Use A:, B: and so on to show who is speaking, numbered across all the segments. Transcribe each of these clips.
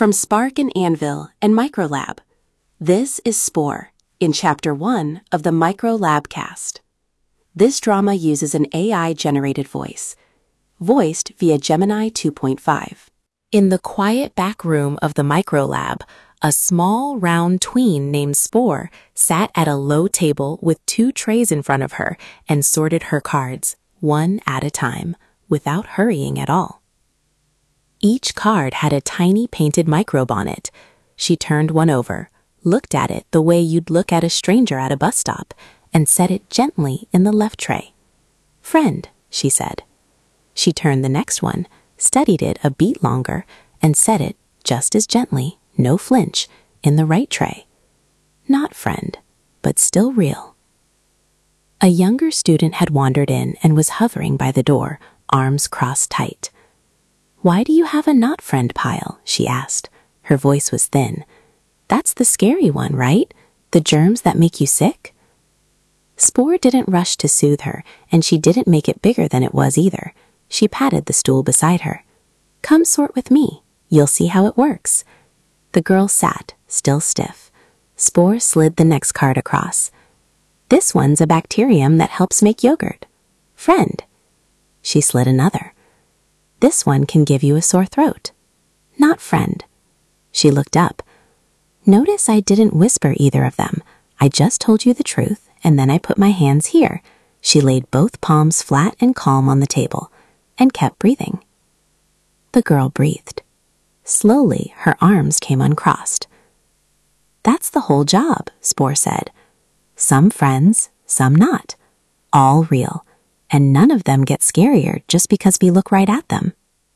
A: From Spark and Anvil and Microlab, this is Spore in Chapter 1 of the Microlab cast. This drama uses an AI-generated voice, voiced via Gemini 2.5. In the quiet back room of the Microlab, a small, round tween named Spore sat at a low table with 2 trays in front of her and sorted her cards, one at a time, without hurrying at all. Each card had a tiny painted microbe on it. She turned one over, looked at it the way you'd look at a stranger at a bus stop, and set it gently in the left tray. "Friend," she said. She turned the next one, studied it a beat longer, and set it, just as gently, no flinch, in the right tray. Not friend, but still real. A younger student had wandered in and was hovering by the door, arms crossed tight. "Why do you have a not friend pile?" she asked. Her voice was thin. "That's the scary one, right? The germs that make you sick?" Spore didn't rush to soothe her, and she didn't make it bigger than it was either. She patted the stool beside her. "Come sort with me. You'll see how it works." The girl sat, still stiff. Spore slid the next card across. "This one's a bacterium that helps make yogurt. Friend." She slid another. "This one can give you a sore throat. Not friend." She looked up. "Notice I didn't whisper either of them. I just told you the truth, and then I put my hands here." She laid both palms flat and calm on the table, and kept breathing. The girl breathed. Slowly, her arms came uncrossed. "That's the whole job," Spore said. "Some friends, some not. All real. And none of them get scarier just because we look right at them."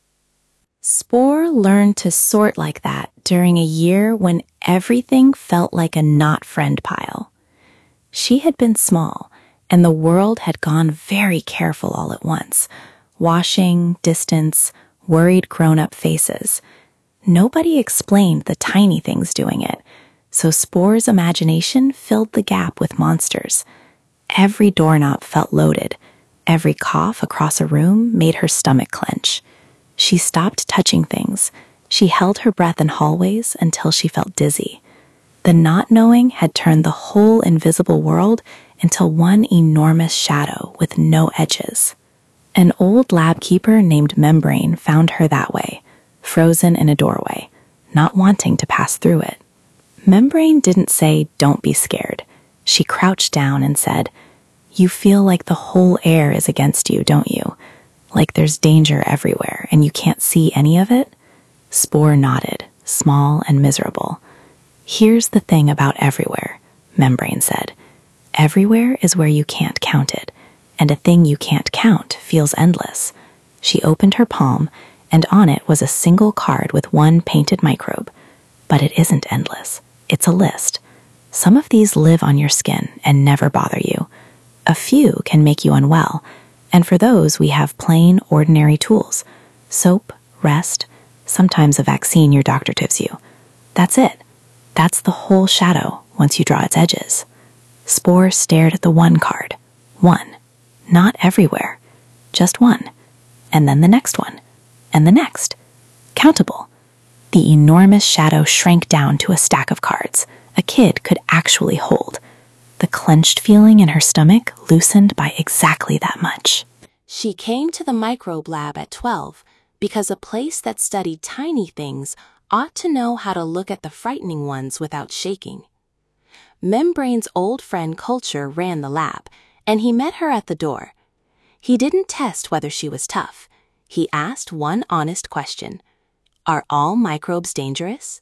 A: Spore learned to sort like that during a year when everything felt like a not-friend pile. She had been small, and the world had gone very careful all at once. Washing, distance, worried grown-up faces. Nobody explained the tiny things doing it, so Spore's imagination filled the gap with monsters. Every doorknob felt loaded. Every cough across a room made her stomach clench. She stopped touching things. She held her breath in hallways until she felt dizzy. The not knowing had turned the whole invisible world into one enormous shadow with no edges. An old lab keeper named Membrane found her that way, frozen in a doorway, not wanting to pass through it. Membrane didn't say, "Don't be scared." She crouched down and said, "You feel like the whole air is against you, don't you? Like there's danger everywhere and you can't see any of it?" Spore nodded, small and miserable. "Here's the thing about everywhere," Membrane said. "Everywhere is where you can't count it, and a thing you can't count feels endless." She opened her palm, and on it was a single card with one painted microbe. But it isn't endless. It's a list. Some of these live on your skin and never bother you. A few can make you unwell, and for those we have plain, ordinary tools. Soap, rest, sometimes a vaccine your doctor gives you. That's it. That's the whole shadow once you draw its edges. Spore stared at the one card. One. Not everywhere. Just one. And then the next one. And the next. Countable. The enormous shadow shrank down to a stack of cards a kid could actually hold. The clenched feeling in her stomach loosened by exactly that much. She came to the microbe lab at 12 because a place that studied tiny things ought to know how to look at the frightening ones without shaking. Membrane's old friend Culture ran the lab, and he met her at the door. He didn't test whether she was tough. He asked one honest question. "Are all microbes dangerous?"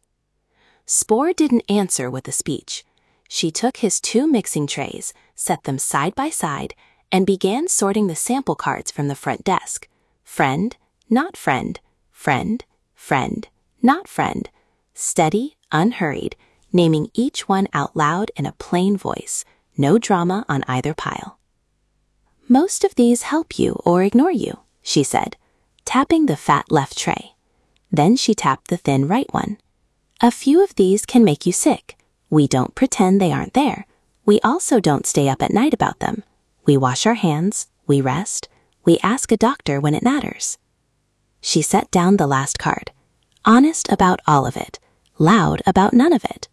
A: Spore didn't answer with a speech. She took his 2 mixing trays, set them side by side, and began sorting the sample cards from the front desk. Friend, not friend, friend, friend, not friend. Steady, unhurried, naming each one out loud in a plain voice. No drama on either pile. "Most of these help you or ignore you," she said, tapping the fat left tray. Then she tapped the thin right one. "A few of these can make you sick. We don't pretend they aren't there. We also don't stay up at night about them. We wash our hands, we rest, we ask a doctor when it matters." She set down the last card. honest about all of it, loud about none of it.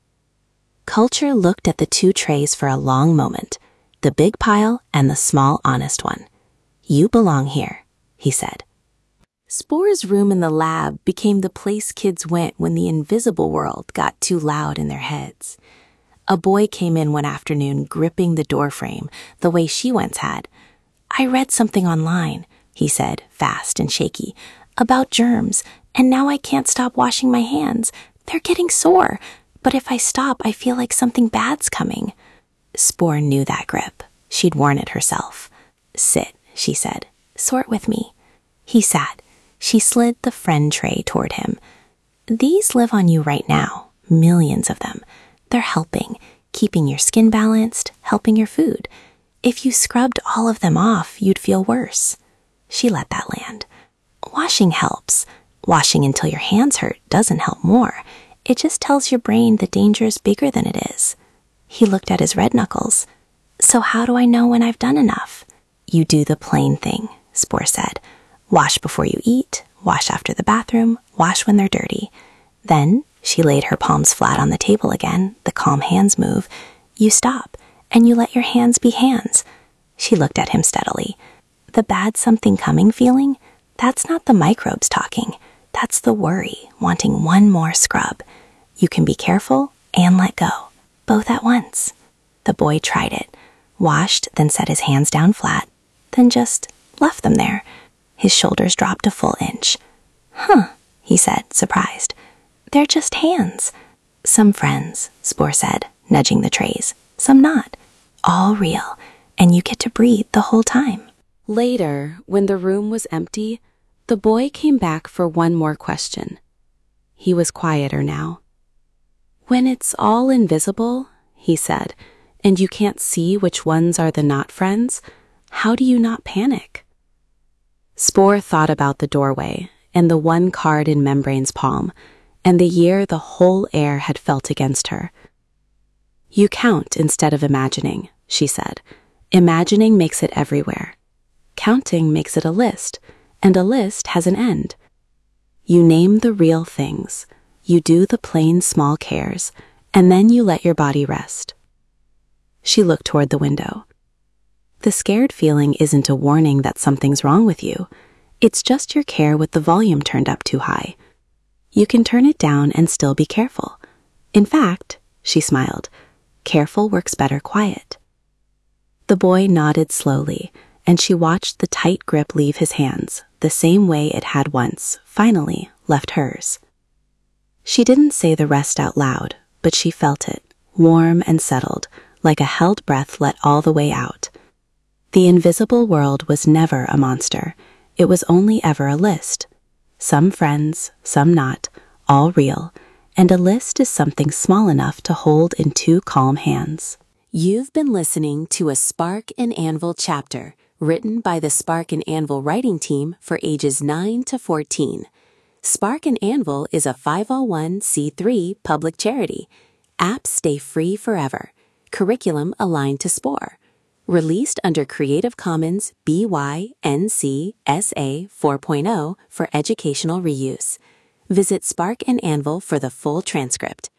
A: Culture looked at the two trays for a long moment, the big pile and the small honest one. "You belong here," he said. Spore's room in the lab became the place kids went when the invisible world got too loud in their heads. A boy came in one afternoon gripping the doorframe the way she once had. "I read something online," he said, fast and shaky, "about germs, and now I can't stop washing my hands. They're getting sore, but if I stop, I feel like something bad's coming." Spore knew that grip. She'd worn it herself. "Sit," she said. "Sort with me." He sat. She slid the friend tray toward him. "These live on you right now, millions of them. They're helping, keeping your skin balanced, helping your food. If you scrubbed all of them off, you'd feel worse." She let that land. "Washing helps. Washing until your hands hurt doesn't help more. It just tells your brain the danger is bigger than it is." He looked at his red knuckles. "So how do I know when I've done enough?" "You do the plain thing," Spore said. "Wash before you eat, wash after the bathroom, wash when they're dirty." Then she laid her palms flat on the table again, the calm hands move. "You stop, and you let your hands be hands." She looked at him steadily. "The bad something coming feeling? That's not the microbes talking. That's the worry, wanting one more scrub. You can be careful and let go, both at once." The boy tried it, washed, then set his hands down flat, then just left them there. His shoulders dropped a full inch. "Huh," he said, surprised. "They're just hands." "Some friends," Spore said, nudging the trays. "Some not. All real, and you get to breathe the whole time." Later, when the room was empty, the boy came back for one more question. He was quieter now. "When it's all invisible," he said, "and you can't see which ones are the not friends, how do you not panic?" Spore thought about the doorway and the one card in Membrane's palm, and the year the whole air had felt against her. "You count instead of imagining," she said. "Imagining makes it everywhere. Counting makes it a list, and a list has an end. You name the real things, you do the plain small cares, and then you let your body rest." She looked toward the window. The scared feeling isn't a warning that something's wrong with you. It's just your care with the volume turned up too high. You can turn it down and still be careful. In fact, she smiled, careful works better quiet. The boy nodded slowly, and she watched the tight grip leave his hands, the same way it had once, finally, left hers. She didn't say the rest out loud, but she felt it, warm and settled, like a held breath let all the way out. The invisible world was never a monster. It was only ever a list. Some friends, some not, all real, and a list is something small enough to hold in two calm hands. You've been listening to a Spark and Anvil chapter, written by the Spark and Anvil writing team for ages 9 to 14. Spark and Anvil is a 501c3 public charity. Apps stay free forever. Curriculum aligned to Spore. Released under Creative Commons BY-NC SA 4.0 for educational reuse. Visit Spark and Anvil for the full transcript.